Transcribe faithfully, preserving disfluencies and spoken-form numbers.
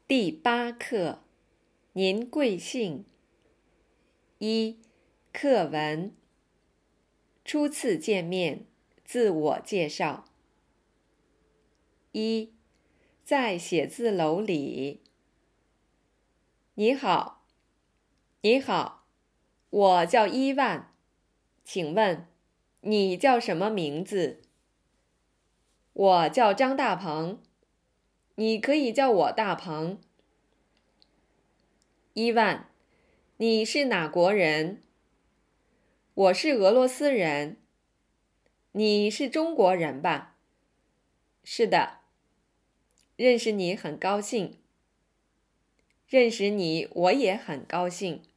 第八课，您贵姓？一、课文。初次见面，自我介绍。一、在写字楼里。你好，你好，我叫伊万，请问你叫什么名字？我叫张大鹏，你可以叫我大鹏。伊万，你是哪国人？我是俄罗斯人。你是中国人吧？是的。认识你很高兴。认识你我也很高兴。